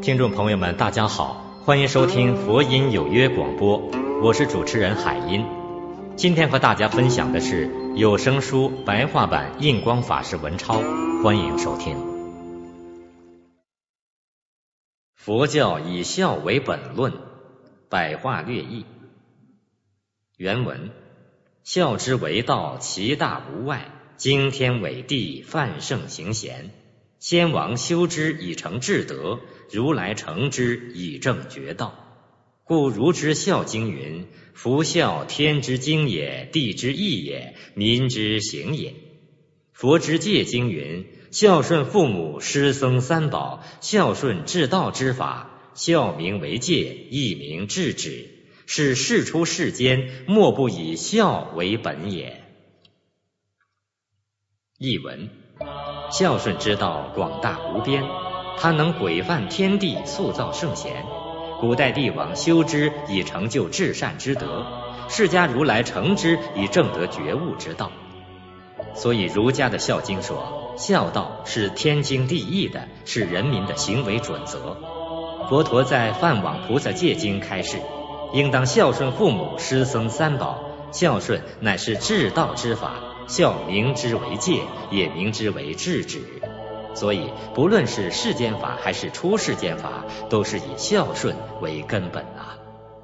听众朋友们，大家好，欢迎收听佛音有约广播，我是主持人海音。今天和大家分享的是有声书白话版印光法师文钞，欢迎收听。佛教以孝为本论，白话略译。原文：孝之为道，其大无外，经天纬地，泛圣行贤。先王修之以成至德，如来成之以正觉道。故儒之孝经云：夫孝，天之经也，地之义也，民之行也。佛之戒经云：孝顺父母，师僧三宝，孝顺至道之法，孝名为戒，义名制止，是世出世间，莫不以孝为本也。译文：孝顺之道广大无边，它能规范天地，塑造圣贤。古代帝王修之以成就至善之德，释迦如来成之以正得觉悟之道。所以儒家的孝经说，孝道是天经地义的，是人民的行为准则。佛陀在梵网菩萨戒经开示，应当孝顺父母、师僧三宝，孝顺乃是至道之法，孝名之为戒，也名之为制止。所以不论是世间法还是出世间法，都是以孝顺为根本啊。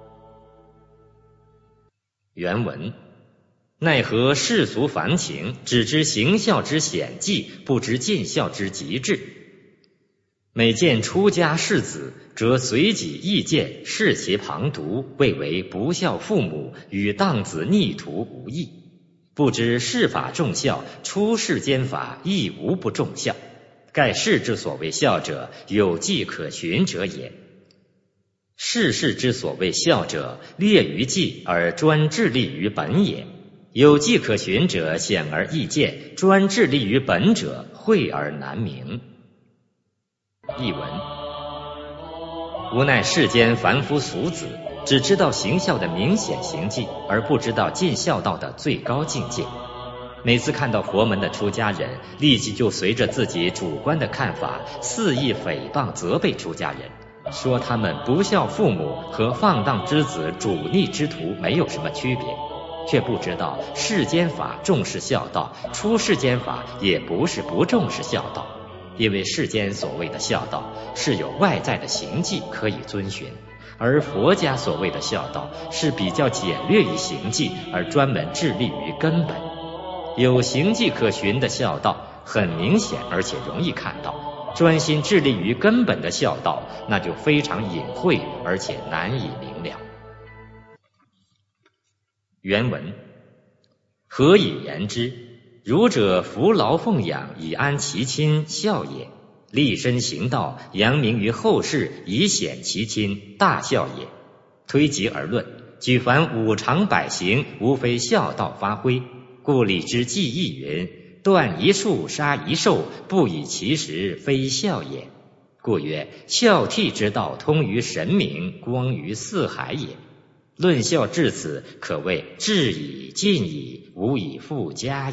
原文：奈何世俗凡情，只知行孝之显迹，不知尽孝之极致。每见出家士子，则随己意见，视其旁读，谓为不孝父母，与荡子逆徒无异。不知世法重孝，出世间法亦无不重孝。盖世之所谓孝者，有迹可循者也。世事之所谓孝者，列于迹而专致力于本也。有迹可循者，显而易见；专致力于本者，晦而难明。译文：无奈世间凡夫俗子，只知道行孝的明显行迹，而不知道尽孝道的最高境界。每次看到佛门的出家人，立即就随着自己主观的看法，肆意诽谤责备出家人，说他们不孝父母和放荡之子、主逆之徒没有什么区别，却不知道世间法重视孝道，出世间法也不是不重视孝道。因为世间所谓的孝道是有外在的行迹可以遵循，而佛家所谓的孝道是比较简略于行迹，而专门致力于根本。有行迹可循的孝道很明显而且容易看到，专心致力于根本的孝道那就非常隐晦而且难以明了。原文：何以言之？儒者扶劳奉养，以安其亲，孝也；立身行道，扬名于后世，以显其亲，大孝也。推及而论，举凡五常百行，无非孝道发挥。故礼之记忆云：断一树，杀一兽，不以其实，非孝也。故曰：孝悌之道，通于神明，光于四海也。论孝至此，可谓至矣，尽矣，无以复加矣。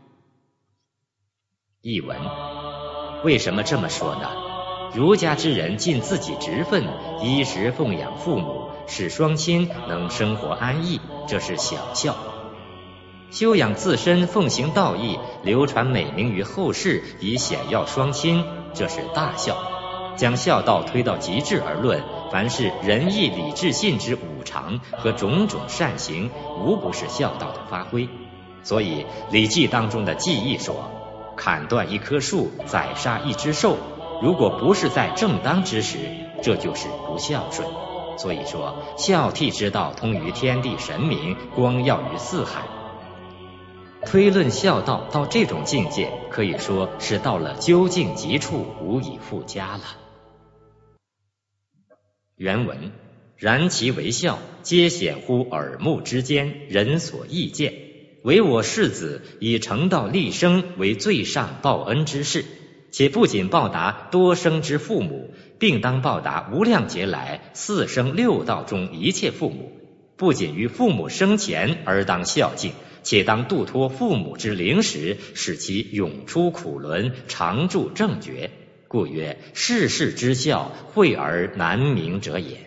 译文：为什么这么说呢？儒家之人尽自己职分，衣食奉养父母，使双亲能生活安逸，这是小孝；修养自身，奉行道义，流传美名于后世，以显耀双亲，这是大孝。将孝道推到极致而论，凡是仁义礼智信之五常和种种善行，无不是孝道的发挥。所以《礼记》当中的记忆说：砍断一棵树，宰杀一只兽，如果不是在正当之时，这就是不孝顺。所以说，孝悌之道通于天地神明，光耀于四海。推论孝道到这种境界，可以说是到了究竟极处，无以复加了。原文：然其为孝，皆显乎耳目之间，人所易见。唯我世子，以成道立生为最上报恩之事，且不仅报答多生之父母，并当报答无量劫来四生六道中一切父母。不仅于父母生前而当孝敬，且当度脱父母之灵识，使其永出苦轮，常住正觉。 故曰世事之孝，惠而难明者也。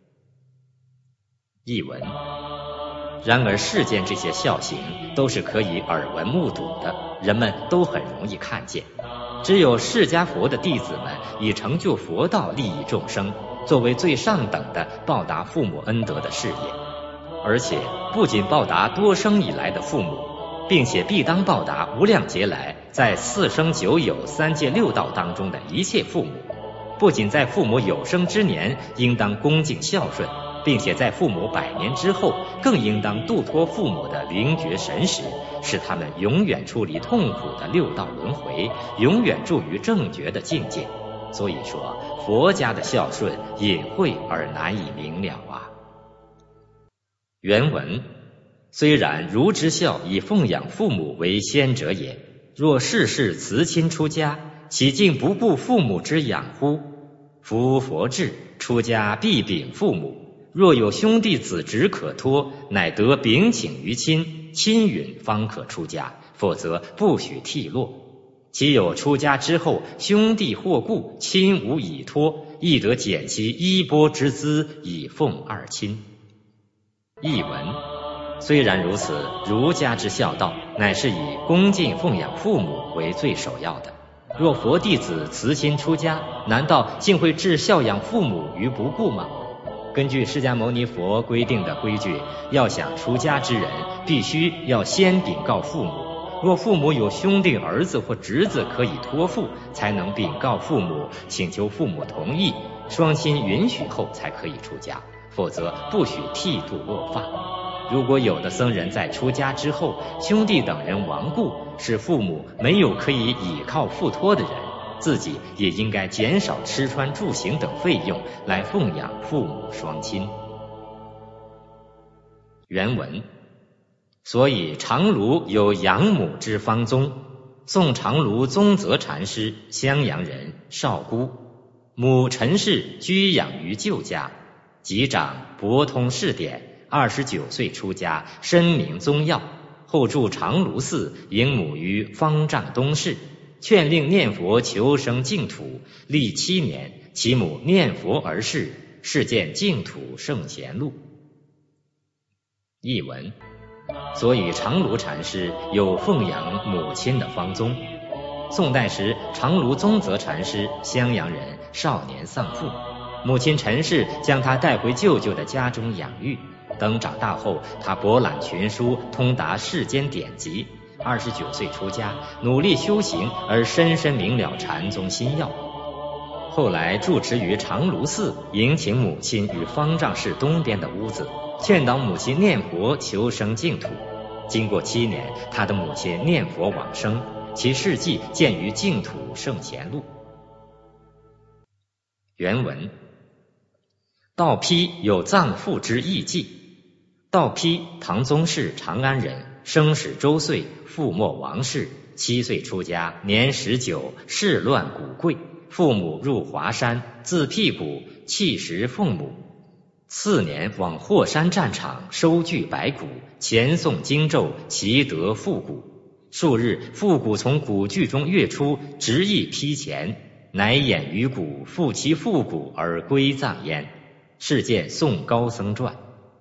译文：然而世间这些孝行都是可以耳闻目睹的，人们都很容易看见。只有释迦佛的弟子们以成就佛道利益众生，作为最上等的报答父母恩德的事业，而且不仅报答多生以来的父母，并且必当报答无量劫来在四生九有三界六道当中的一切父母。不仅在父母有生之年应当恭敬孝顺，并且在父母100年之后更应当度脱父母的灵觉神识，使他们永远出离痛苦的六道轮回，永远住于正觉的境界。所以说佛家的孝顺隐晦而难以明了啊。原文：虽然如之孝以奉养父母为先者也，若世世慈亲出家，岂竟不顾父母之养乎？夫佛制，出家必禀父母，若有兄弟子侄可托，乃得禀请于亲，亲允方可出家，否则不许剃落。其有出家之后兄弟或故，亲无以托，亦得减其衣钵之资以奉二亲。译文：虽然如此，儒家之孝道乃是以恭敬奉养父母为最首要的。若佛弟子慈亲出家，难道竟会置孝养父母于不顾吗？根据释迦牟尼佛规定的规矩，要想出家之人，必须要先禀告父母。若父母有兄弟儿子或侄子可以托付，才能禀告父母，请求父母同意，双亲允许后才可以出家，否则不许剃度落发。如果有的僧人在出家之后，兄弟等人亡故，使父母没有可以倚靠付托的人，自己也应该减少吃穿住行等费用来奉养父母双亲。原文：所以长卢有养母之方宗，宋长卢宗泽禅师，襄阳人，少姑，母陈氏居养于舅家，及长博通释典，29岁出家，深明宗要，后住长卢寺，迎母于方丈东市，劝令念佛求生净土，历7年，其母念佛而逝，是见净土圣贤录。译文：所以长卢禅师有奉养母亲的方宗。宋代时，长卢宗泽禅师，襄阳人，少年丧父，母亲陈氏将他带回舅舅的家中养育。等长大后，他博览群书，通达世间典籍。29岁出家，努力修行，而深深明了禅宗心要。后来住持于长卢寺，迎请母亲于方丈室东边的屋子，劝导母亲念佛求生净土。经过7年，他的母亲念佛往生，其事迹见于净土圣贤录。原文：道丕有葬父之义记。道丕，唐宗室长安人，生始周岁，父没王室，7岁出家，年19，世乱古贵，父母入华山，自辟谷，弃食奉母。次年往霍山战场收聚白骨，前诵经咒，其得复骨。数日，复骨从骨具中跃出，执意劈前，乃掩于骨，复其复骨而归葬焉。是见宋高僧传。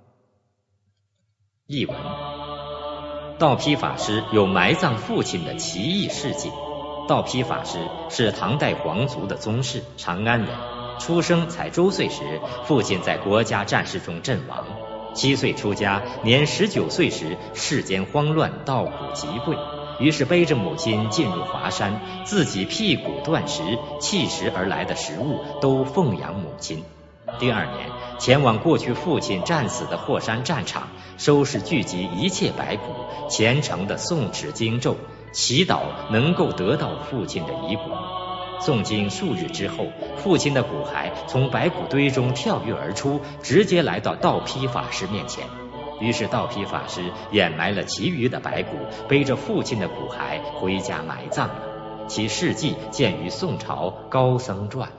译文：道丕法师有埋葬父亲的奇异事迹。道丕法师是唐代皇族的宗室，长安人，出生才周岁时，父亲在国家战事中阵亡。7岁出家，年19岁时，世间慌乱，道苦极贵，于是背着母亲进入华山，自己辟谷断食，弃食而来的食物都奉养母亲。第2年，前往过去父亲战死的霍山战场，收拾聚集一切白骨，虔诚的诵持经咒，祈祷能够得到父亲的遗骨。诵经数日之后，父亲的骨骸从白骨堆中跳跃而出，直接来到道丕法师面前。于是道丕法师掩埋了其余的白骨，背着父亲的骨骸回家埋葬了。其事迹见于宋朝高僧传。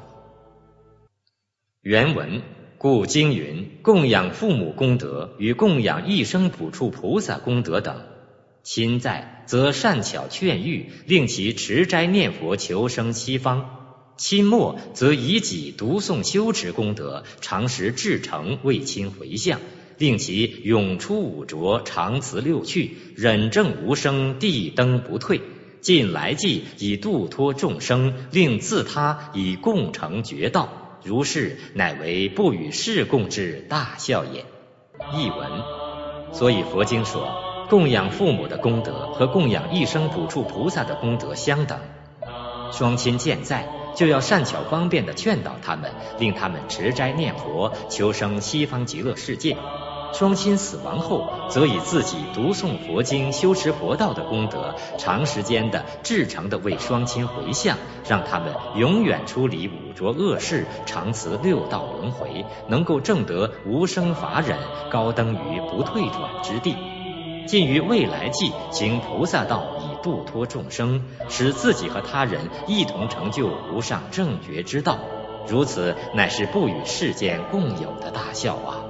原文：故经云，供养父母功德与供养一生补处菩萨功德等。亲在，则善巧劝喻，令其持斋念佛求生西方； 亲末则以己读诵修持功德，常时至诚为亲回向，令其永出五浊，常辞六趣，忍正无生，地登不退，尽来际以度脱众生，令自他以共成觉道，如是乃为不与世共之大孝也。译文：所以佛经说，供养父母的功德和供养一生补处菩萨的功德相等。双亲健在，就要善巧方便地劝导他们，令他们持斋念佛，求生西方极乐世界。双亲死亡后，则以自己读诵佛经、修持佛道的功德，长时间的至诚地为双亲回向，让他们永远出离五浊恶世，常辞六道轮回，能够证得无生法忍，高登于不退转之地。尽于未来际行菩萨道，以度脱众生，使自己和他人一同成就无上正觉之道，如此乃是不与世间共有的大孝啊。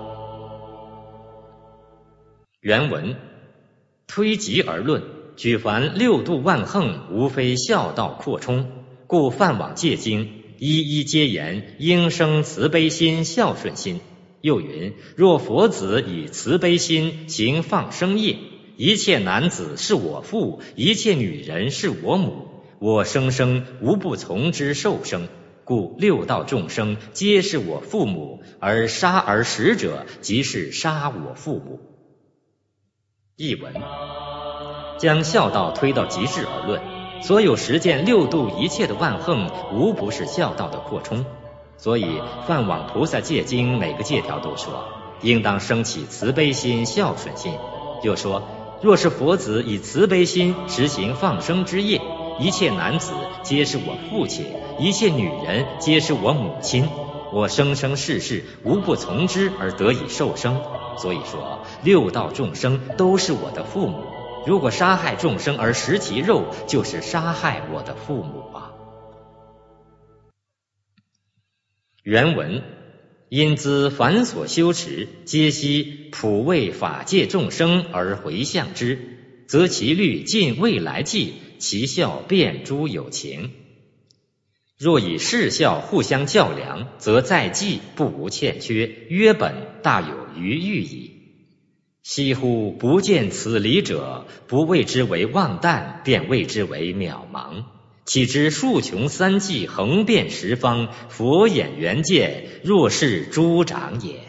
原文：推极而论，举凡六度万横，无非孝道扩充，故梵网戒经一一皆言应生慈悲心、孝顺心。又云：若佛子以慈悲心行放生业，一切男子是我父，一切女人是我母，我生生无不从之受生，故六道众生皆是我父母，而杀而食者，即是杀我父母。译文：将孝道推到极致而论，所有实践六度一切的万横，无不是孝道的扩充。所以梵网菩萨戒经每个戒条都说，应当升起慈悲心、孝顺心。又说，若是佛子以慈悲心实行放生之业，一切男子皆是我父亲，一切女人皆是我母亲，我生生世世无不从之而得以受生。所以说，六道众生都是我的父母，如果杀害众生而食其肉，就是杀害我的父母啊。原文：因兹凡所修持，皆悉普为法界众生而回向之，则其律尽未来际，其效遍诸有情。若以世效互相较量，则在际不无欠缺，约本大有余裕矣。惜乎不见此理者，不谓之为妄诞，便谓之为渺茫。岂知数穷三际，横遍十方，佛眼圆见，若是诸长也。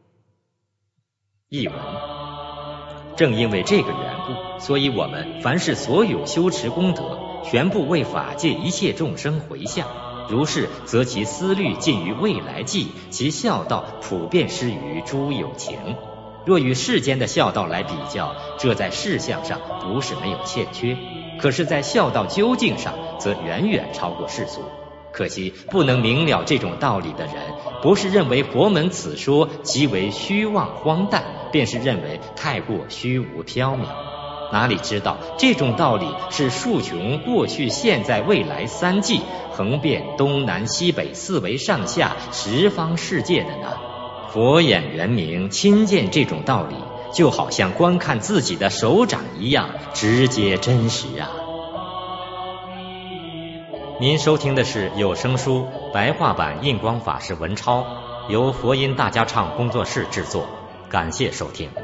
译文：正因为这个缘故，所以我们凡是所有修持功德，全部为法界一切众生回向，如是则其思虑尽于未来际，其孝道普遍施于诸有情。若与世间的孝道来比较，这在事项上不是没有欠缺，可是在孝道究竟上则远远超过世俗。可惜不能明了这种道理的人，不是认为佛门此说极为虚妄荒诞，便是认为太过虚无缥缈，哪里知道这种道理是数穷过去现在未来三际，横遍东南西北四维上下十方世界的呢？佛眼圆明，亲见这种道理，就好像观看自己的手掌一样，直接真实啊。您收听的是有声书白话版印光法师文钞，由佛音大家唱工作室制作，感谢收听。